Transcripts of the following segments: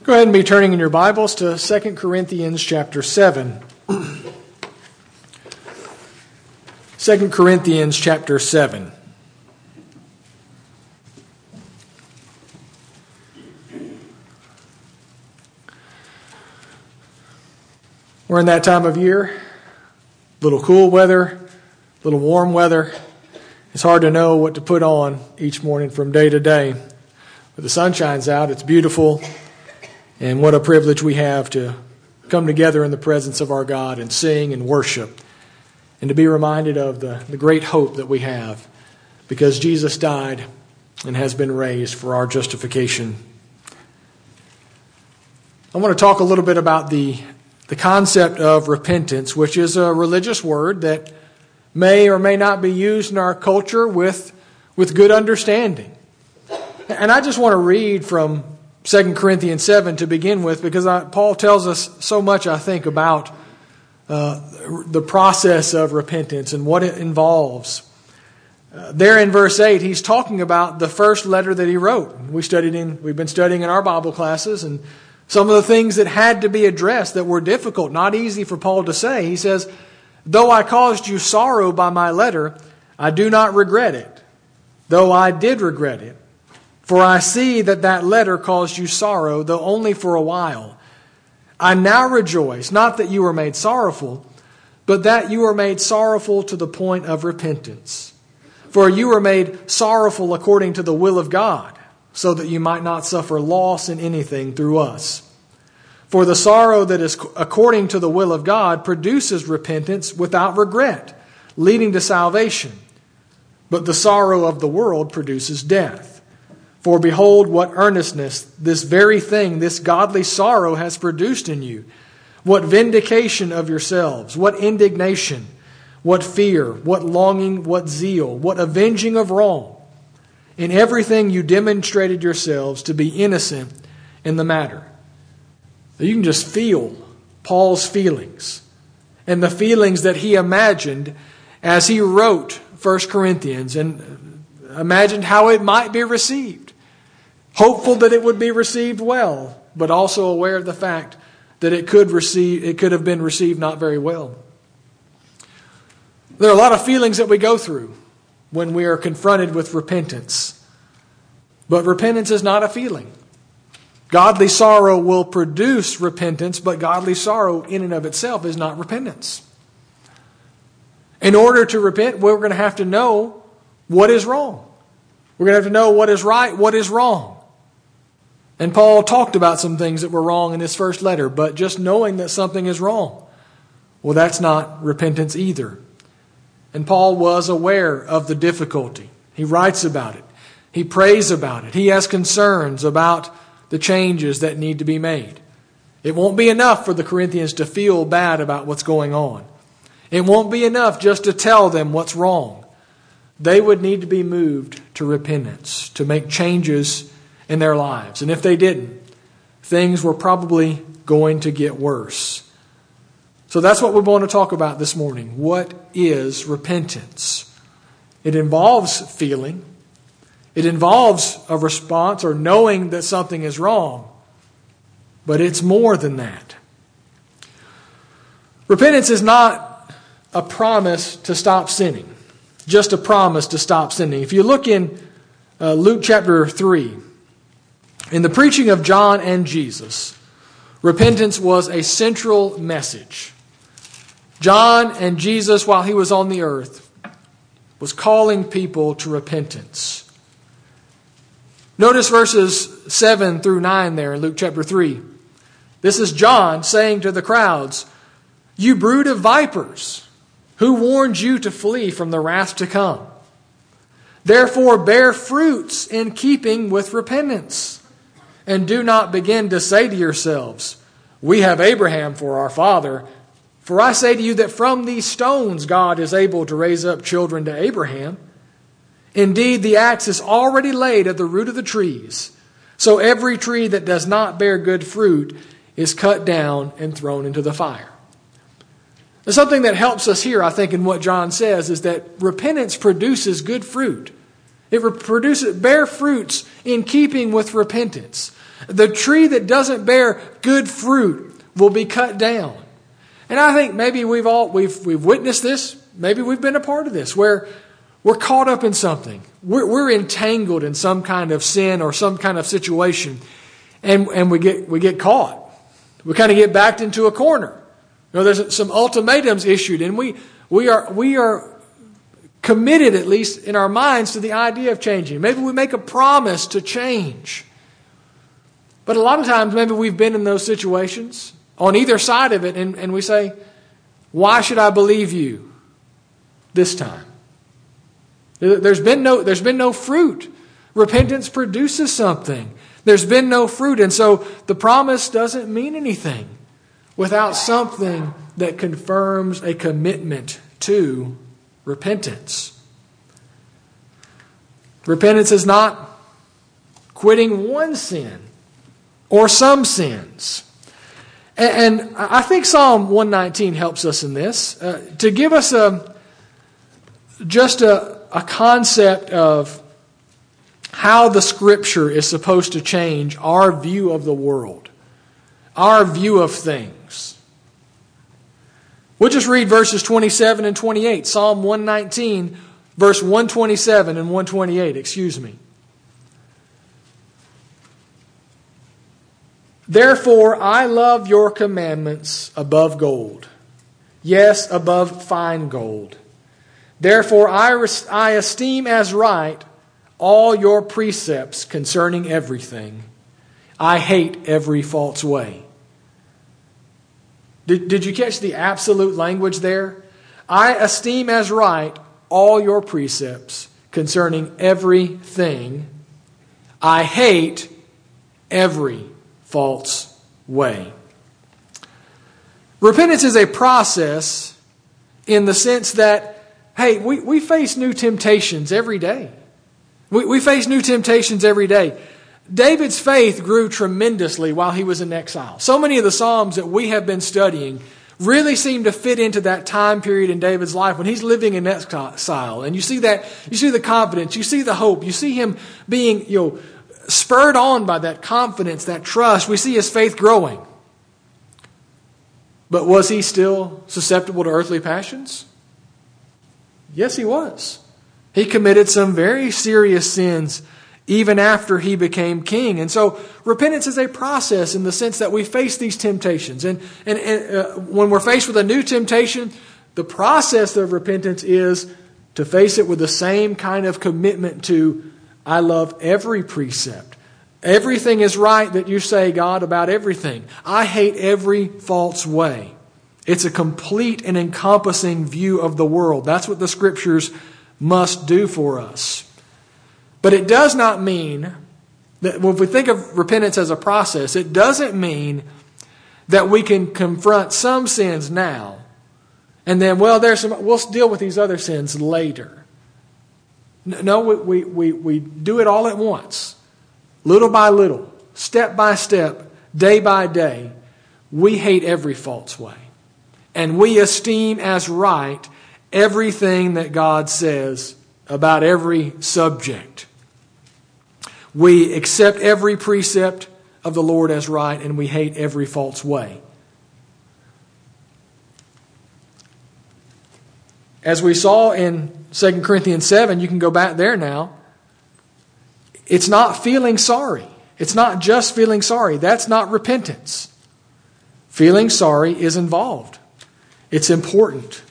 Go ahead and be turning in your Bibles to 2 Corinthians chapter 7. 2 Corinthians chapter 7. We're in that time of year. A little cool weather, a little warm weather. It's hard to know what to put on each morning from day to day. But the sun shines out. It's beautiful. And what a privilege we have to come together in the presence of our God and sing and worship. And to be reminded of the great hope that we have. Because Jesus died and has been raised for our justification. I want to talk a little bit about the concept of repentance, which is a religious word that may or may not be used in our culture with good understanding. And I just want to read from 2 Corinthians 7 to begin with, because Paul tells us so much, I think, about the process of repentance and what it involves. There in verse 8, he's talking about the first letter that he wrote. We've been studying in our Bible classes, and some of the things that had to be addressed that were difficult, not easy for Paul to say. He says, "Though I caused you sorrow by my letter, I do not regret it, though I did regret it. For I see that letter caused you sorrow, though only for a while. I now rejoice, not that you were made sorrowful, but that you were made sorrowful to the point of repentance. For you were made sorrowful according to the will of God, so that you might not suffer loss in anything through us. For the sorrow that is according to the will of God produces repentance without regret, leading to salvation. But the sorrow of the world produces death. For behold, what earnestness this very thing, this godly sorrow has produced in you. What vindication of yourselves, what indignation, what fear, what longing, what zeal, what avenging of wrong. In everything you demonstrated yourselves to be innocent in the matter." You can just feel Paul's feelings and the feelings that he imagined as he wrote 1 Corinthians and imagined how it might be received. Hopeful that it would be received well, but also aware of the fact that it could have been received not very well. There are a lot of feelings that we go through when we are confronted with repentance. But repentance is not a feeling. Godly sorrow will produce repentance, but godly sorrow in and of itself is not repentance. In order to repent, we're going to have to know what is wrong. We're going to have to know what is right, what is wrong. And Paul talked about some things that were wrong in his first letter, but just knowing that something is wrong, well, that's not repentance either. And Paul was aware of the difficulty. He writes about it. He prays about it. He has concerns about the changes that need to be made. It won't be enough for the Corinthians to feel bad about what's going on. It won't be enough just to tell them what's wrong. They would need to be moved to repentance, to make changes in their lives. And if they didn't, things were probably going to get worse. So that's what we're going to talk about this morning. What is repentance? It involves feeling. It involves a response or knowing that something is wrong. But it's more than that. Repentance is not a promise to stop sinning. Just a promise to stop sinning. If you look in Luke chapter 3, in the preaching of John and Jesus, repentance was a central message. John and Jesus, while he was on the earth, was calling people to repentance. Notice verses 7 through 9 there in Luke chapter 3. This is John saying to the crowds, "You brood of vipers, who warned you to flee from the wrath to come? Therefore bear fruits in keeping with repentance. And do not begin to say to yourselves, 'We have Abraham for our father.' For I say to you that from these stones God is able to raise up children to Abraham. Indeed, the axe is already laid at the root of the trees. So every tree that does not bear good fruit is cut down and thrown into the fire." And something that helps us here, I think, in what John says is that repentance produces good fruit. It bear fruits in keeping with repentance. The tree that doesn't bear good fruit will be cut down. And I think maybe we've witnessed this. Maybe we've been a part of this, where we're caught up in something. We're entangled in some kind of sin or some kind of situation, and we get caught. We kind of get backed into a corner. There's some ultimatums issued, and we are committed, at least in our minds, to the idea of changing. Maybe we make a promise to change. But a lot of times, maybe we've been in those situations on either side of it, and we say, why should I believe you this time? There's been no fruit. Repentance produces something. There's been no fruit, and so the promise doesn't mean anything without something that confirms a commitment to repentance. Repentance is not quitting one sin or some sins. And I think Psalm 119 helps us in this, to give us just a concept of how the Scripture is supposed to change our view of the world, our view of things. We'll just read verses 27 and 28. Psalm 119, verse 127 and 128, excuse me. Therefore, I love your commandments above gold. Yes, above fine gold. Therefore, I esteem as right all your precepts concerning everything. I hate every false way. Did you catch the absolute language there? I esteem as right all your precepts concerning everything. I hate every false way. Repentance is a process in the sense that, hey, we face new temptations every day. We face new temptations every day. David's faith grew tremendously while he was in exile. So many of the Psalms that we have been studying really seem to fit into that time period in David's life when he's living in exile. And you see the confidence, you see the hope, you see him being, spurred on by that confidence, that trust. We see his faith growing. But was he still susceptible to earthly passions? Yes, he was. He committed some very serious sins even after he became king. And so repentance is a process in the sense that we face these temptations. And when we're faced with a new temptation, the process of repentance is to face it with the same kind of commitment to, I love every precept. Everything is right that you say, God, about everything. I hate every false way. It's a complete and encompassing view of the world. That's what the Scriptures must do for us. But it does not mean that, if we think of repentance as a process, it doesn't mean that we can confront some sins now and then, we'll deal with these other sins later. No, we do it all at once. Little by little, step by step, day by day. We hate every false way. And we esteem as right everything that God says about every subject. We accept every precept of the Lord as right, and we hate every false way. As we saw in 2 Corinthians 7, you can go back there now. It's not feeling sorry. It's not just feeling sorry. That's not repentance. Feeling sorry is involved. It's important.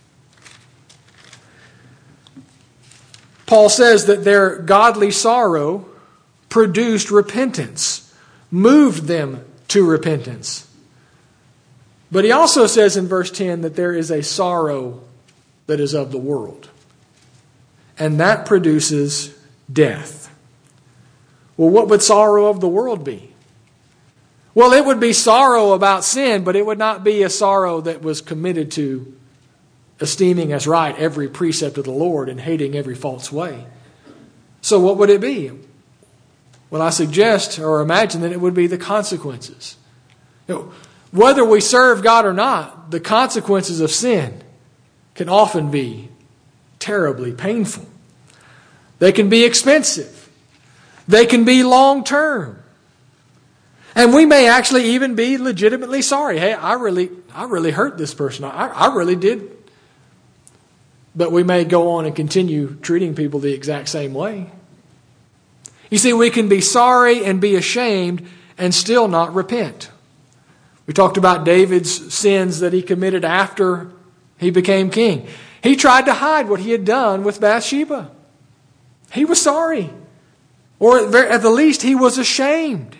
Paul says that their godly sorrow produced repentance, moved them to repentance. But he also says in verse 10 that there is a sorrow that is of the world. And that produces death. Well, what would sorrow of the world be? Well, it would be sorrow about sin, but it would not be a sorrow that was committed to esteeming as right every precept of the Lord and hating every false way. So what would it be? Well, I suggest or imagine that it would be the consequences. Whether we serve God or not, the consequences of sin can often be terribly painful. They can be expensive. They can be long-term. And we may actually even be legitimately sorry. Hey, I really hurt this person. I really did. But we may go on and continue treating people the exact same way. You see, we can be sorry and be ashamed and still not repent. We talked about David's sins that he committed after he became king. He tried to hide what he had done with Bathsheba. He was sorry. Or at the least, he was ashamed.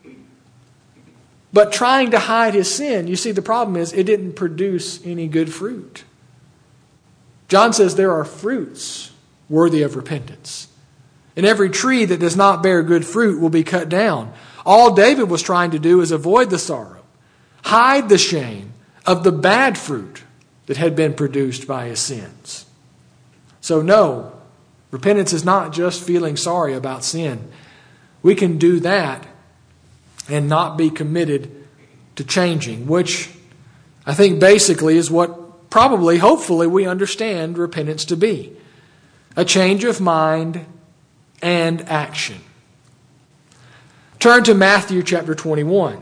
But trying to hide his sin, you see, the problem is it didn't produce any good fruit. John says there are fruits worthy of repentance. And every tree that does not bear good fruit will be cut down. All David was trying to do is avoid the sorrow, hide the shame of the bad fruit that had been produced by his sins. So no, repentance is not just feeling sorry about sin. We can do that and not be committed to changing, which I think basically is what probably, hopefully, we understand repentance to be. A change of mind and action. Turn to Matthew chapter 21.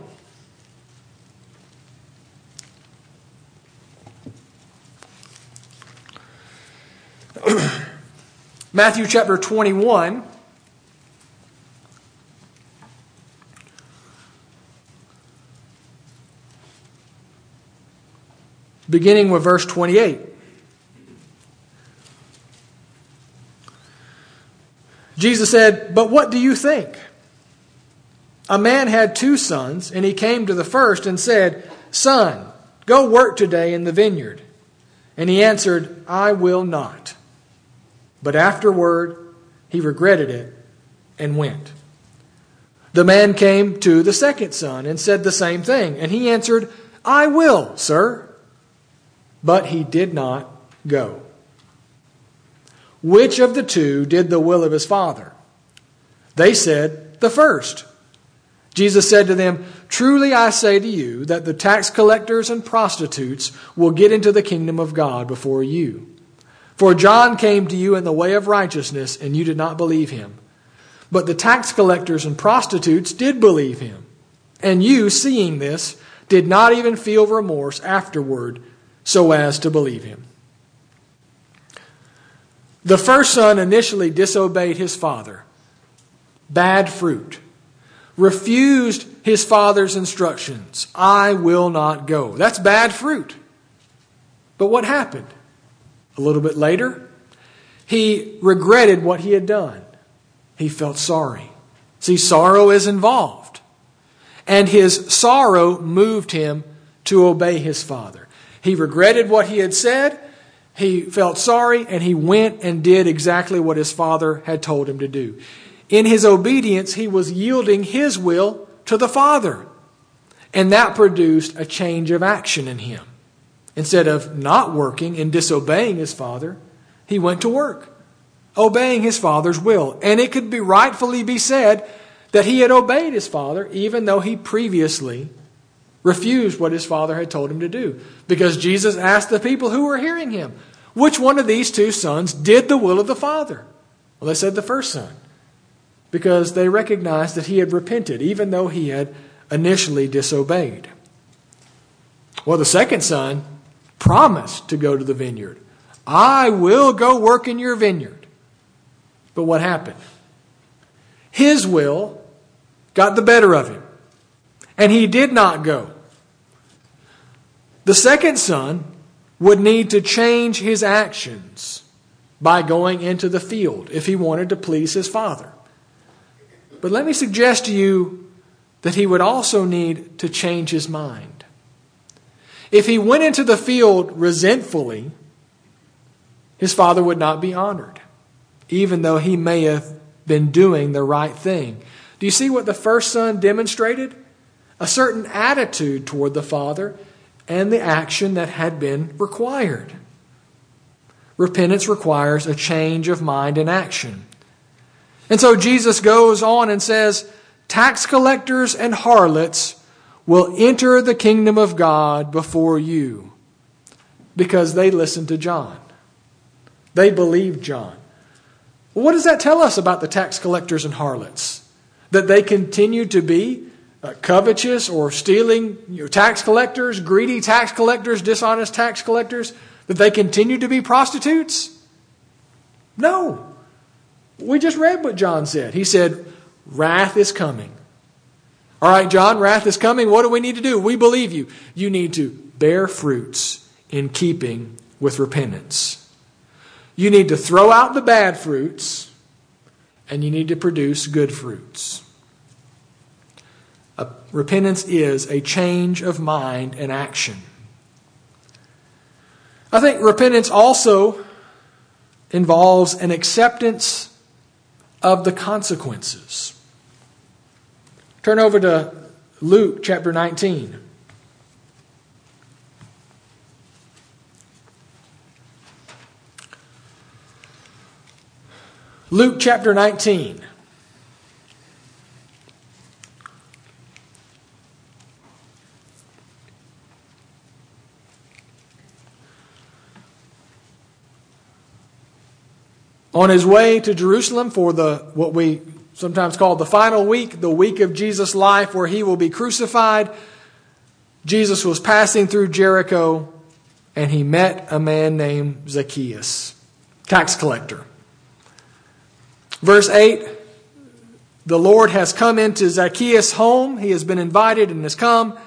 Matthew chapter 21. Beginning with verse 28. Jesus said, "But what do you think? A man had 2 sons, and he came to the first and said, 'Son, go work today in the vineyard.' And he answered, 'I will not.' But afterward he regretted it and went. The man came to the second son and said the same thing. And he answered, 'I will, sir.' But he did not go. Which of the 2 did the will of his father?" They said, "The first." Jesus said to them, "Truly I say to you that the tax collectors and prostitutes will get into the kingdom of God before you. For John came to you in the way of righteousness, and you did not believe him. But the tax collectors and prostitutes did believe him. And you, seeing this, did not even feel remorse afterward so as to believe him." The first son initially disobeyed his father. Bad fruit. Refused his father's instructions. "I will not go." That's bad fruit. But what happened? A little bit later, he regretted what he had done. He felt sorry. See, sorrow is involved. And his sorrow moved him to obey his father. He regretted what he had said, he felt sorry, and he went and did exactly what his father had told him to do. In his obedience, he was yielding his will to the Father. And that produced a change of action in him. Instead of not working and disobeying his father, he went to work, obeying his father's will. And it could rightfully be said that he had obeyed his father, even though he previously refused what his father had told him to do. Because Jesus asked the people who were hearing him, which one of these 2 sons did the will of the father? Well, they said the first son. Because they recognized that he had repented, even though he had initially disobeyed. Well, the second son promised to go to the vineyard. "I will go work in your vineyard." But what happened? His will got the better of him, and he did not go. The second son would need to change his actions by going into the field if he wanted to please his father. But let me suggest to you that he would also need to change his mind. If he went into the field resentfully, his father would not be honored, even though he may have been doing the right thing. Do you see what the first son demonstrated? A certain attitude toward the father and the action that had been required. Repentance requires a change of mind and action. And so Jesus goes on and says, "Tax collectors and harlots will enter the kingdom of God before you," because they listened to John. They believed John. Well, what does that tell us about the tax collectors and harlots? That they continue to be covetous or stealing tax collectors, greedy tax collectors, dishonest tax collectors, that they continue to be prostitutes? No. We just read what John said. He said, wrath is coming. All right, John, wrath is coming. What do we need to do? We believe you. You need to bear fruits in keeping with repentance. You need to throw out the bad fruits, and you need to produce good fruits. Repentance is a change of mind and action. I think repentance also involves an acceptance of the consequences. Turn over to Luke chapter 19. Luke chapter 19. On his way to Jerusalem for what we sometimes call the final week, the week of Jesus' life where he will be crucified, Jesus was passing through Jericho and he met a man named Zacchaeus, tax collector. Verse 8, the Lord has come into Zacchaeus' home. He has been invited and has come.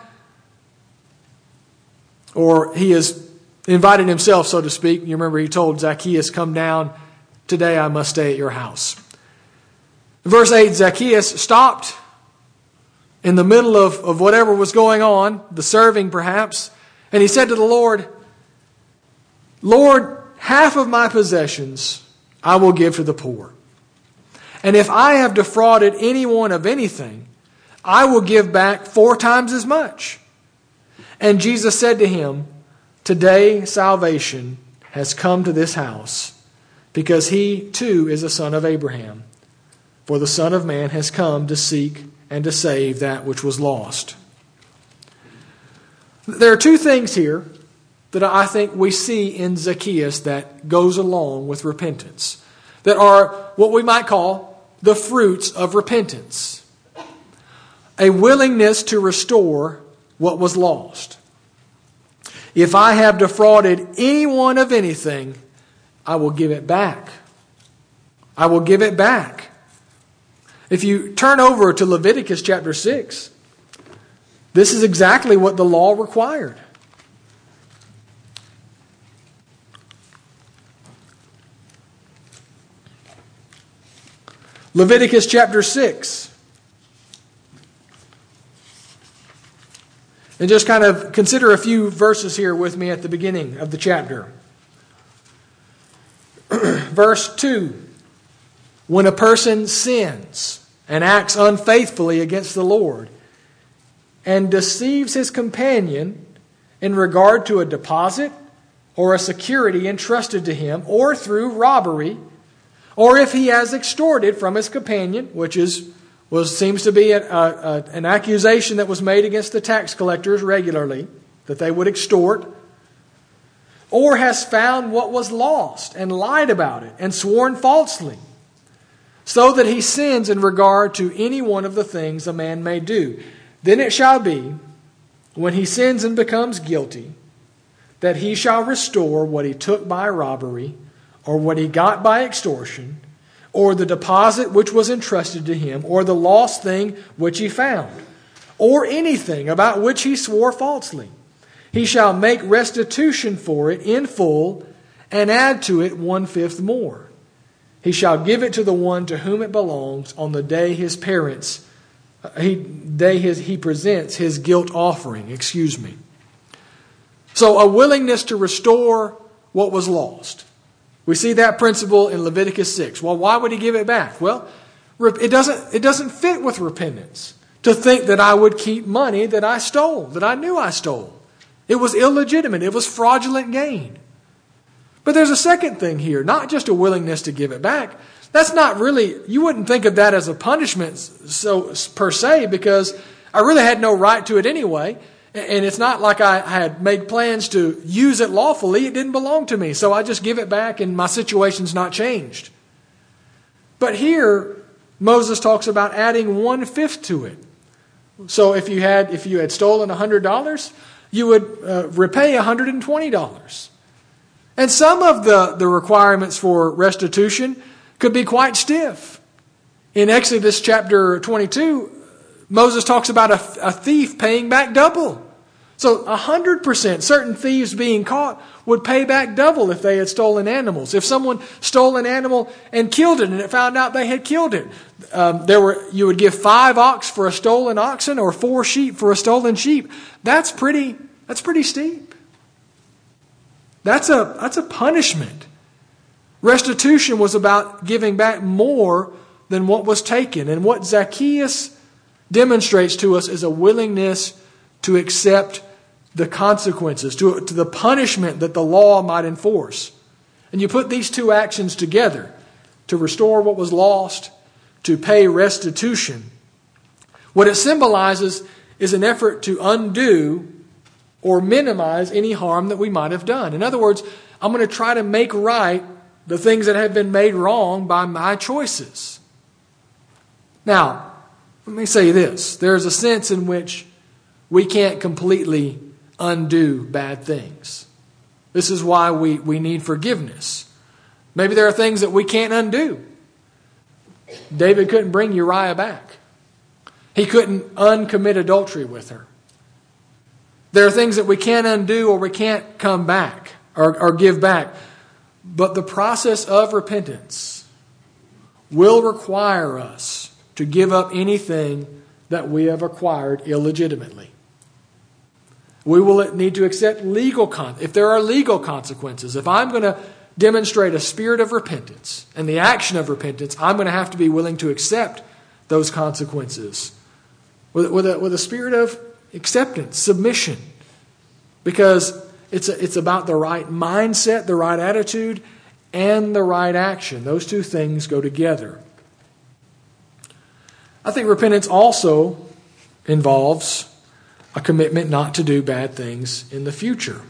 Or he has invited himself, so to speak. You remember he told Zacchaeus, come down. Today I must stay at your house. Verse 8, Zacchaeus stopped in the middle of whatever was going on, the serving perhaps, and he said to the Lord, Lord, half of my possessions I will give to the poor. And if I have defrauded anyone of anything, I will give back 4 times as much. And Jesus said to him, today salvation has come to this house, because he too is a son of Abraham. For the Son of Man has come to seek and to save that which was lost. There are 2 things here that I think we see in Zacchaeus that goes along with repentance, that are what we might call the fruits of repentance. A willingness to restore what was lost. If I have defrauded anyone of anything, I will give it back. I will give it back. If you turn over to Leviticus chapter 6, this is exactly what the law required. Leviticus chapter 6. And just kind of consider a few verses here with me at the beginning of the chapter. Verse 2. When a person sins and acts unfaithfully against the Lord and deceives his companion in regard to a deposit or a security entrusted to him, or through robbery, or if he has extorted from his companion, which seems to be an accusation that was made against the tax collectors regularly, that they would extort, or has found what was lost and lied about it and sworn falsely, so that he sins in regard to any one of the things a man may do. Then it shall be, when he sins and becomes guilty, that he shall restore what he took by robbery, or what he got by extortion, or the deposit which was entrusted to him, or the lost thing which he found, or anything about which he swore falsely. He shall make restitution for it in full, and add to it 1/5 more. He shall give it to the one to whom it belongs on the day he presents his guilt offering. So a willingness to restore what was lost. We see that principle in Leviticus 6. Well, why would he give it back? Well, it doesn't fit with repentance to think that I would keep money that I stole, that I knew I stole. It was illegitimate. It was fraudulent gain. But there's a second thing here, not just a willingness to give it back. That's not really, you wouldn't think of that as a punishment per se, because I really had no right to it anyway. And it's not like I had made plans to use it lawfully. It didn't belong to me. So I just give it back and my situation's not changed. But here, Moses talks about adding 1/5 to it. So if you had stolen $100, you would repay $120. And some of the requirements for restitution could be quite stiff. In Exodus chapter 22, Moses talks about a thief paying back double. So 100%, certain thieves being caught would pay back double if they had stolen animals. If someone stole an animal and killed it and it found out they had killed it, you would give 5 ox for a stolen oxen or 4 sheep for a stolen sheep. That's pretty steep. That's a punishment. Restitution was about giving back more than what was taken. And what Zacchaeus demonstrates to us is a willingness to accept the consequences, to the punishment that the law might enforce. And you put these two actions together, to restore what was lost, to pay restitution. What it symbolizes is an effort to undo or minimize any harm that we might have done. In other words, I'm going to try to make right the things that have been made wrong by my choices. Now, let me say this. There's a sense in which we can't completely undo bad things. This is why we need forgiveness. Maybe there are things that we can't undo. David couldn't bring Uriah back. He couldn't uncommit adultery with her. There are things that we can't undo or we can't come back or give back. But the process of repentance will require us to give up anything that we have acquired illegitimately. We will need to accept if there are legal consequences. If I'm going to demonstrate a spirit of repentance and the action of repentance, I'm going to have to be willing to accept those consequences with a spirit of acceptance, submission, because it's about the right mindset, the right attitude, and the right action. Those two things go together. I think repentance also involves a commitment not to do bad things in the future.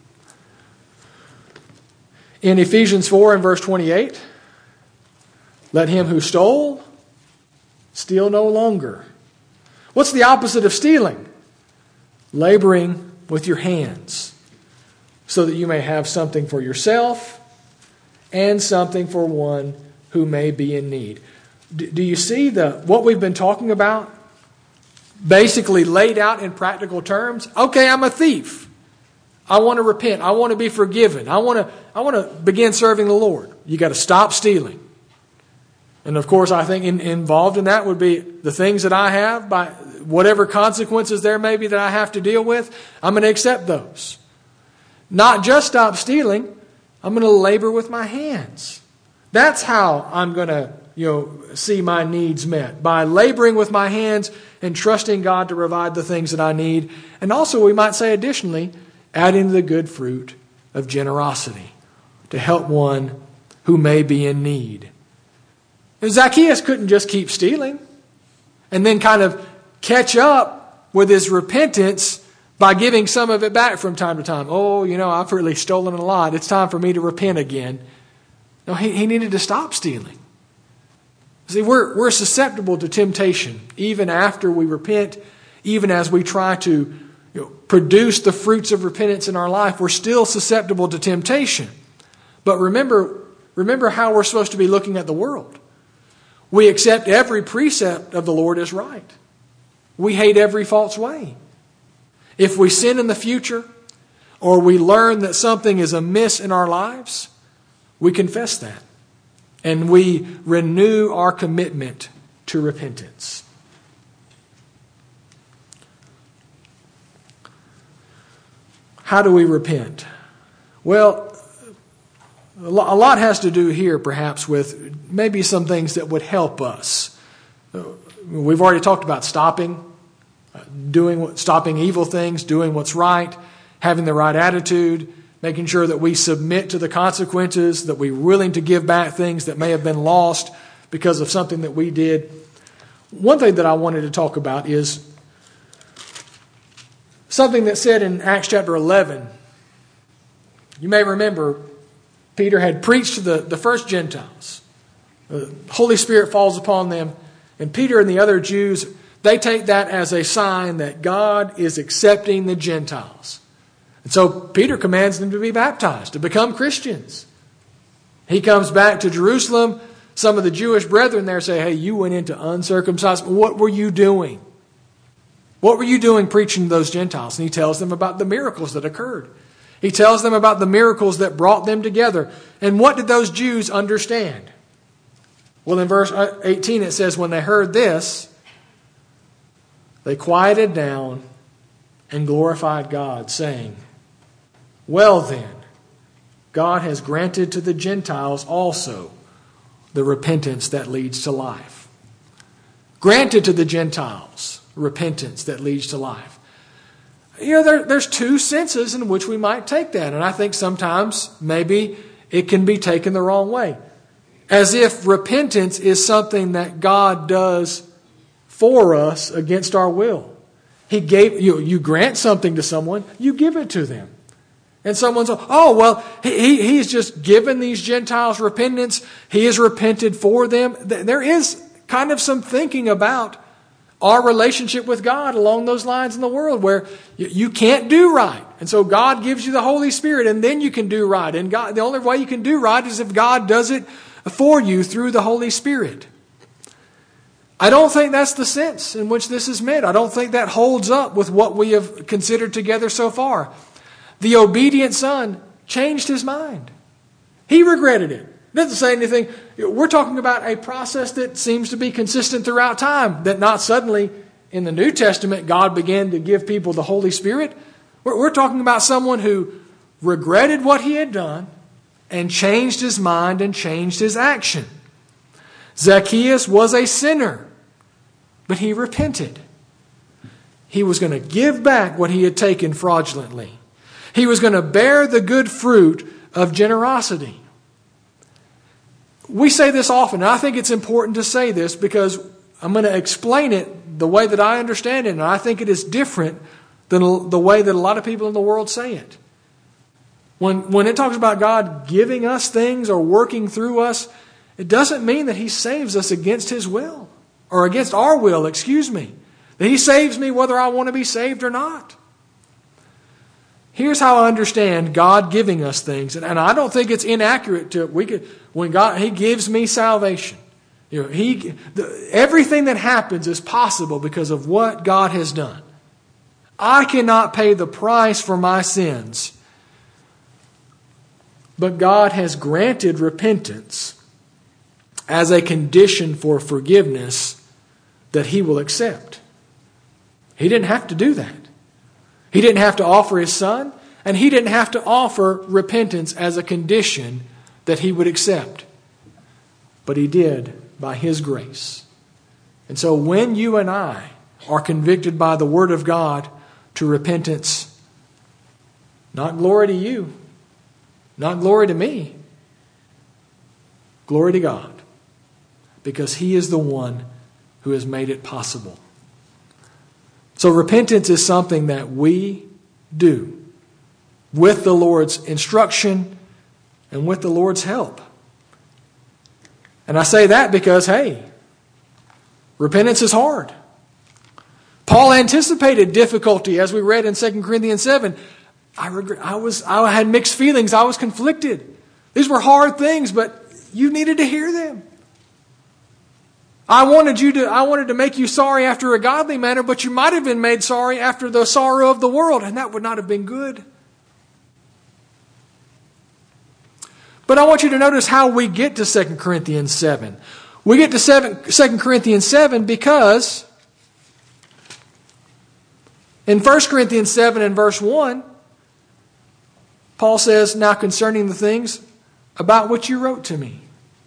In Ephesians 4 and verse 28, let him who stole steal no longer. What's the opposite of stealing? Laboring with your hands, so that you may have something for yourself and something for one who may be in need. Do you see what we've been talking about? Basically laid out in practical terms. Okay, I'm a thief. I want to repent. I want to be forgiven. I want to begin serving the Lord. You got to stop stealing. And of course, I think involved in that would be the things that I have, by whatever consequences there may be that I have to deal with, I'm going to accept those. Not just stop stealing, I'm going to labor with my hands. That's how I'm going to see my needs met, by laboring with my hands and trusting God to provide the things that I need. And also, we might say additionally, adding the good fruit of generosity to help one who may be in need. And Zacchaeus couldn't just keep stealing and then kind of catch up with his repentance by giving some of it back from time to time. Oh, I've really stolen a lot. It's time for me to repent again. No, he needed to stop stealing. See, we're susceptible to temptation even after we repent, even as we try to produce the fruits of repentance in our life. We're still susceptible to temptation. But remember how we're supposed to be looking at the world. We accept every precept of the Lord as right. We hate every false way. If we sin in the future, or we learn that something is amiss in our lives, we confess that. And we renew our commitment to repentance. How do we repent? Well, a lot has to do here perhaps with maybe some things that would help us. We've already talked about stopping evil things, doing what's right, having the right attitude, making sure that we submit to the consequences, that we're willing to give back things that may have been lost because of something that we did. One thing that I wanted to talk about is something that's said in Acts chapter 11. You may remember Peter had preached to the first Gentiles. The Holy Spirit falls upon them, and Peter and the other Jews, they take that as a sign that God is accepting the Gentiles. And so Peter commands them to be baptized, to become Christians. He comes back to Jerusalem. Some of the Jewish brethren there say, hey, you went into uncircumcised. What were you doing? What were you doing preaching to those Gentiles? And he tells them about the miracles that occurred. He tells them about the miracles that brought them together. And what did those Jews understand? Well, in verse 18 it says, when they heard this, they quieted down and glorified God, saying, well then, God has granted to the Gentiles also the repentance that leads to life. Granted to the Gentiles repentance that leads to life. You know, there's two senses in which we might take that. And I think sometimes maybe it can be taken the wrong way. As if repentance is something that God does for us against our will. He gave you grant something to someone, you give it to them. And someone's, oh, well, he's just given these Gentiles repentance. He has repented for them. There is kind of some thinking about our relationship with God along those lines in the world where you can't do right. And so God gives you the Holy Spirit and then you can do right. And God, the only way you can do right is if God does it for you through the Holy Spirit. I don't think that's the sense in which this is meant. I don't think that holds up with what we have considered together so far. The obedient son changed his mind. He regretted it. Doesn't say anything. We're talking about a process that seems to be consistent throughout time. That not suddenly in the New Testament God began to give people the Holy Spirit. We're talking about someone who regretted what he had done and changed his mind and changed his action. Zacchaeus was a sinner, but he repented. He was going to give back what he had taken fraudulently. He was going to bear the good fruit of generosity. We say this often, and I think it's important to say this because I'm going to explain it the way that I understand it, and I think it is different than the way that a lot of people in the world say it. When it talks about God giving us things or working through us, it doesn't mean that He saves us against His will, or against our will, That He saves me whether I want to be saved or not. Here's how I understand God giving us things, and I don't think it's inaccurate to when He gives me salvation. You know, everything that happens is possible because of what God has done. I cannot pay the price for my sins, but God has granted repentance as a condition for forgiveness that He will accept. He didn't have to do that. He didn't have to offer His Son, and He didn't have to offer repentance as a condition that He would accept. But He did by His grace. And so when you and I are convicted by the Word of God to repentance, not glory to you, not glory to me, glory to God, because He is the one who has made it possible. So repentance is something that we do with the Lord's instruction and with the Lord's help. And I say that because, hey, repentance is hard. Paul anticipated difficulty, as we read in 2 Corinthians 7. I had mixed feelings. I was conflicted. These were hard things, but you needed to hear them. I wanted to make you sorry after a godly manner, but you might have been made sorry after the sorrow of the world, and that would not have been good. But I want you to notice how we get to 2 Corinthians 7. We get to 2 Corinthians 7 because in 1 Corinthians 7 and verse 1, Paul says, now concerning the things about which you wrote to me.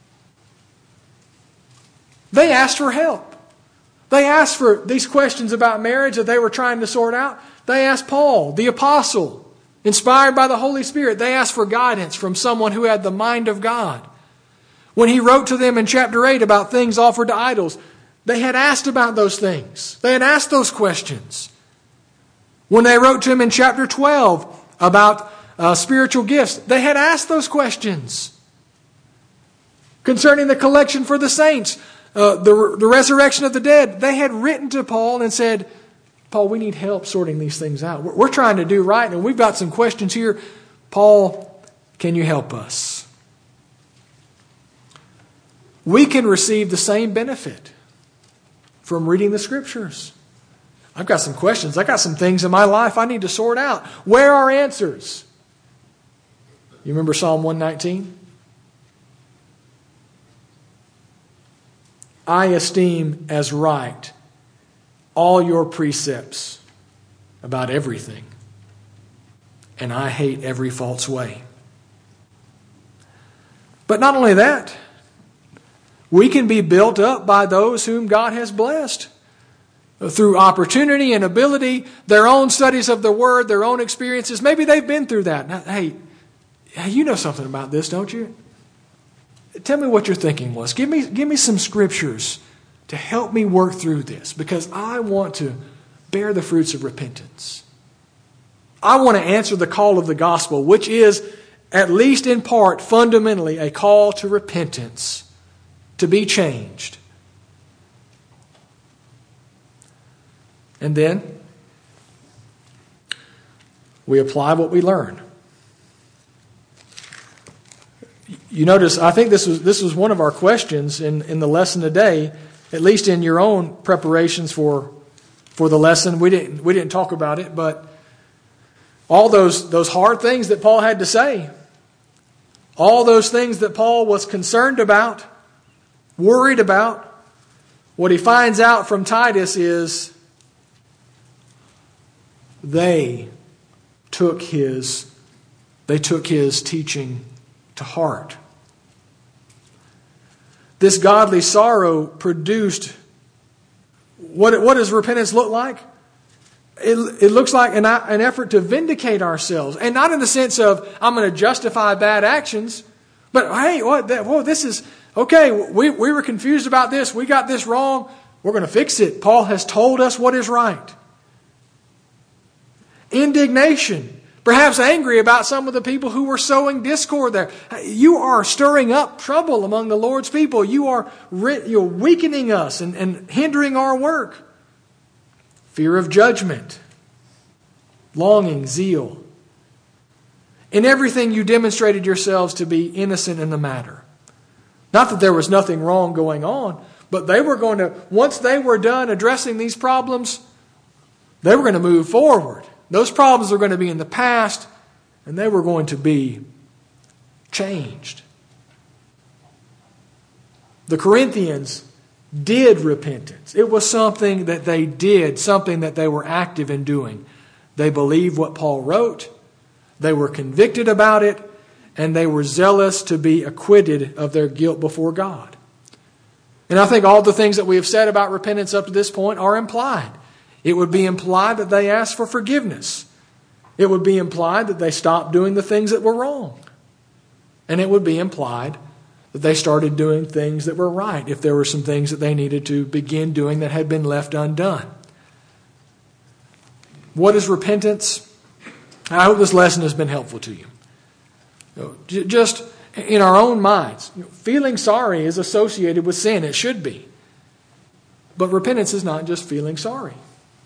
They asked for help. They asked for these questions about marriage that they were trying to sort out. They asked Paul, the apostle, inspired by the Holy Spirit. They asked for guidance from someone who had the mind of God. When he wrote to them in chapter 8 about things offered to idols, they had asked about those things. They had asked those questions. When they wrote to him in chapter 12 about spiritual gifts, they had asked those questions. Concerning the collection for the saints, the resurrection of the dead. They had written to Paul and said, Paul, we need help sorting these things out. We're trying to do right, and we've got some questions here. Paul, can you help us? We can receive the same benefit from reading the Scriptures. I've got some questions. I've got some things in my life I need to sort out. Where are answers? You remember Psalm 119? I esteem as right all your precepts about everything, and I hate every false way. But not only that, we can be built up by those whom God has blessed through opportunity and ability, their own studies of the Word, their own experiences. Maybe they've been through that. Now, hey, you know something about this, don't you? Tell me what your thinking was. Give me some scriptures to help me work through this, because I want to bear the fruits of repentance. I want to answer the call of the gospel, which is, at least in part, fundamentally a call to repentance, to be changed. And then we apply what we learn. You notice, I think this was one of our questions in the lesson today, at least in your own preparations for the lesson. We didn't talk about it, but all those hard things that Paul had to say, all those things that Paul was concerned about, worried about, what he finds out from Titus is they took his teaching to heart. This godly sorrow produced, what does repentance look like? It looks like an effort to vindicate ourselves. And not in the sense of, I'm going to justify bad actions. But hey, this is, okay, we were confused about this. We got this wrong. We're going to fix it. Paul has told us what is right. Indignation. Perhaps angry about some of the people who were sowing discord there. You are stirring up trouble among the Lord's people. You're weakening us and hindering our work. Fear of judgment. Longing, zeal. In everything you demonstrated yourselves to be innocent in the matter. Not that there was nothing wrong going on, but they were going to, once they were done addressing these problems, they were going to move forward. Those problems were going to be in the past, and they were going to be changed. The Corinthians did repentance. It was something that they did, something that they were active in doing. They believed what Paul wrote, they were convicted about it, and they were zealous to be acquitted of their guilt before God. And I think all the things that we have said about repentance up to this point are implied. It would be implied that they asked for forgiveness. It would be implied that they stopped doing the things that were wrong. And it would be implied that they started doing things that were right, if there were some things that they needed to begin doing that had been left undone. What is repentance? I hope this lesson has been helpful to you. Just in our own minds, feeling sorry is associated with sin. It should be. But repentance is not just feeling sorry.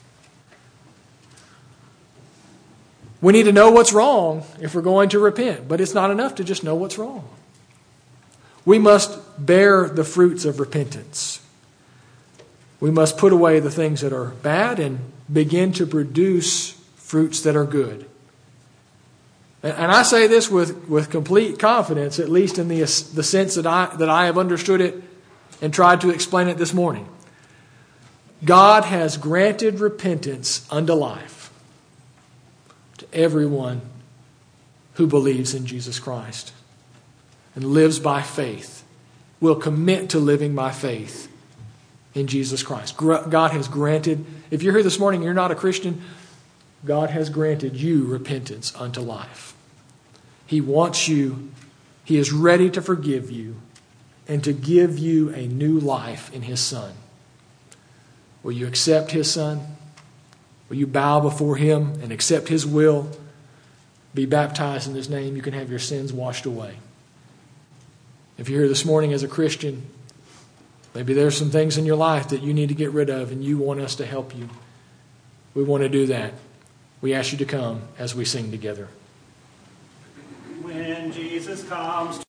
We need to know what's wrong if we're going to repent, but it's not enough to just know what's wrong. We must bear the fruits of repentance. We must put away the things that are bad and begin to produce fruits that are good. And I say this with complete confidence, at least in the sense that I have understood it and tried to explain it this morning. God has granted repentance unto life to everyone who believes in Jesus Christ and lives by faith, will commit to living by faith in Jesus Christ. God has granted, if you're here this morning and you're not a Christian, God has granted you repentance unto life. He wants you, He is ready to forgive you and to give you a new life in His Son. Will you accept His Son? Will you bow before Him and accept His will? Be baptized in His name. You can have your sins washed away. If you're here this morning as a Christian, Maybe there's some things in your life that you need to get rid of and you want us to help you. We want to do that. We ask you to come as we sing together. When Jesus comes